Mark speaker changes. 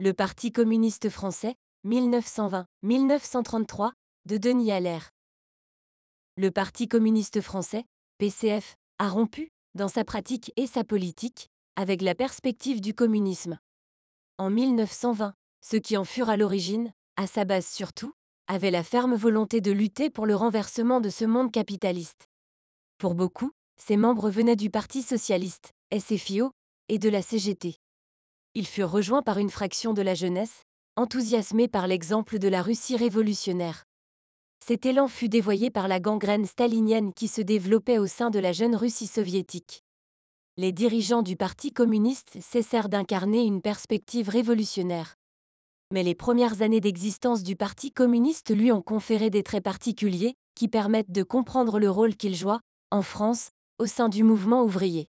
Speaker 1: Le Parti communiste français, 1920-1933, de Denis Allaire. Le Parti communiste français, PCF, a rompu, dans sa pratique et sa politique, avec la perspective du communisme. En 1920, ceux qui en furent à l'origine, à sa base surtout, avaient la ferme volonté de lutter pour le renversement de ce monde capitaliste. Pour beaucoup, ces membres venaient du Parti socialiste, SFIO, et de la CGT. Ils furent rejoints par une fraction de la jeunesse, enthousiasmée par l'exemple de la Russie révolutionnaire. Cet élan fut dévoyé par la gangrène stalinienne qui se développait au sein de la jeune Russie soviétique. Les dirigeants du Parti communiste cessèrent d'incarner une perspective révolutionnaire. Mais les premières années d'existence du Parti communiste lui ont conféré des traits particuliers qui permettent de comprendre le rôle qu'il joua, en France, au sein du mouvement ouvrier.